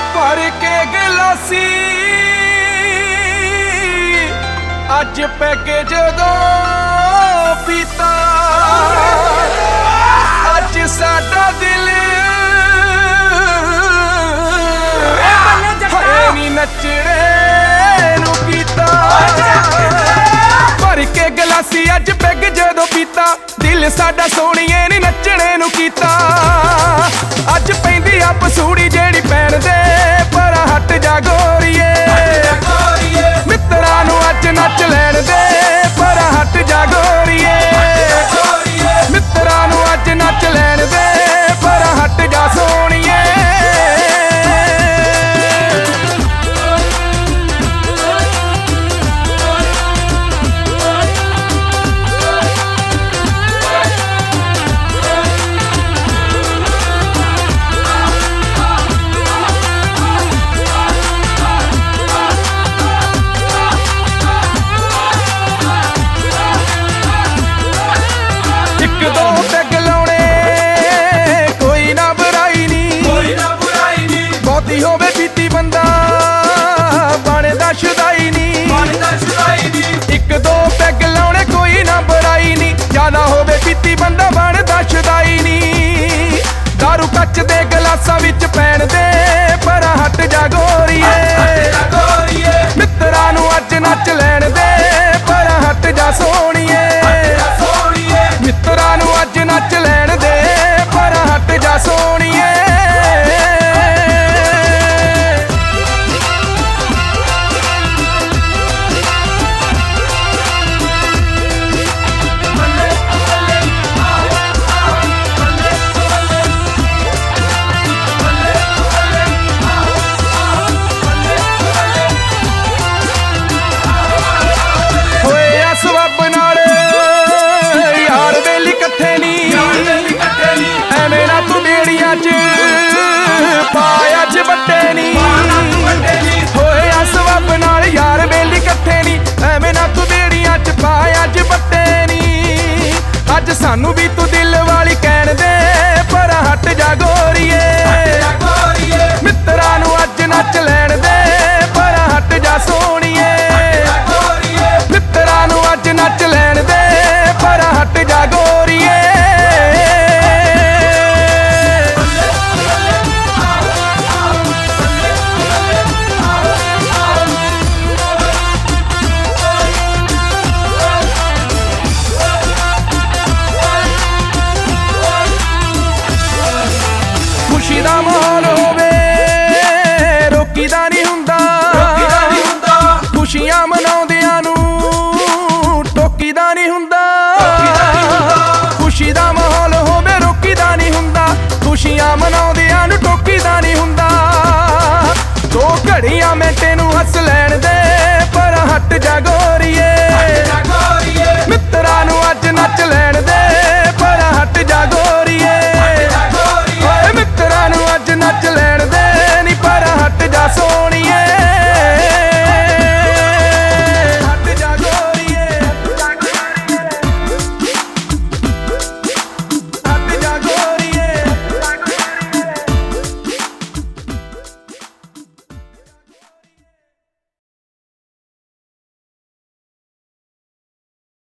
भर के गिलासी अज पैके जदों पीता अज साडा दिल नी नचने नू कीता। भर के गिलासी अज पैग जदों पीता दिल साडा सोहणीए नी नचने नू कीता। अज पैंदी आ पसूड़ी जेड़ी पैण दे पर हट जा गोरीए मित्तरां नू अज नच लैण दे पर हट जा गोरीए मित्तरां नू अज नच लैण दे पर हट जा सोहणीए। होवे पीती बंदा बनदा शुदाई नी एक दो पैग लाउणे कोई ना बुराई नी ज्यादा होवे पीती बंदा बनदा शुदाई नी। दारू कच दे गलासां विच पैण दे पर हट जा गोरीए मित्तरां नू अज नच लैण दे पर हट जा सोहणीए मित्तरां नू अज नच लैण दे पर हट जा सोहणीए। पाया च बट्टे नी होया सवब नाल यार बेली कट्ठे नी एवें ना तू बेड़ियां च पाया च बट्टे नी अज सानू भी तू